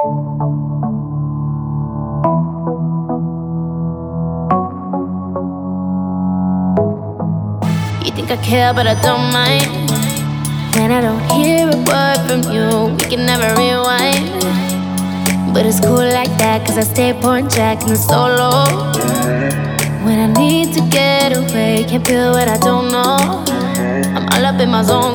You think I care, but I don't mind. When I don't hear a word from you, we can never rewind. But it's cool like that, cause I stay pouring Jack in the solo. When I need to get away, can't feel what I don't know. I'm all up in my zone.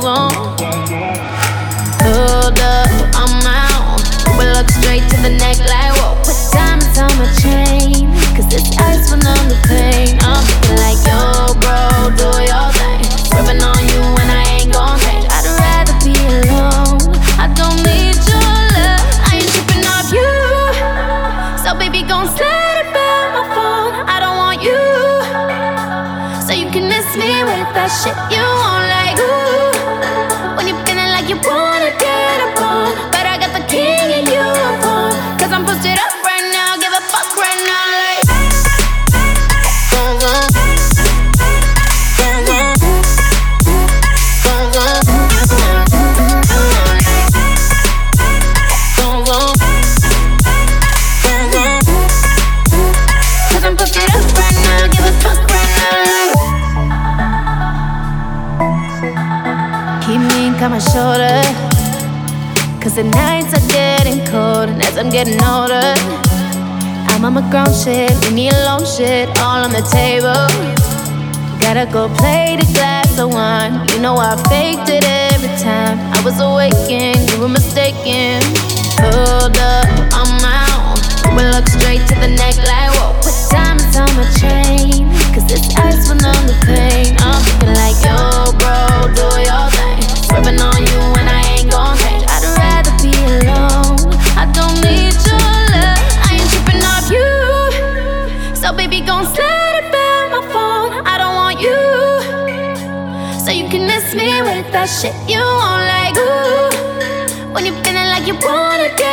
Hold up, I'm out. We look straight to the neck like, whoa. Put diamonds on my chain, cause this ice will numb the pain. I'm thinking like, yo, bro, do your thing. Rubbing on you when I ain't gon' change. I'd rather be alone. I don't need your love, I ain't tripping off you. So baby, gon' slide about my phone. I don't want you, so you can miss me with that shit you want. Like, ooh, when you're feeling like you wanna get up on, but I got the king and you upon. Cause I'm posted up right now, give a fuck right now. Like, cause I'm posted up right now, give a fuck right now. Keep me on my shoulder, cause the nights are getting cold. And as I'm getting older, I'm on my grown shit, leave me alone shit, all on the table. Gotta go play the glass of wine. You know I faked it every time. I was awakened, you were mistaken. Hold up, I'm out. We look straight to the neck like, whoa. Put diamonds on my chain, cause this ice will numb the pain. I'm thinking like, yo, bro, do your thing. Rubbing on you when I ain't gon' change. I'd rather be alone. I don't need your love, I ain't tripping off you. So baby, gon' slide about my phone. I don't want you, so you can miss me with that shit you want. Like, ooh, when you're feeling like you wanna get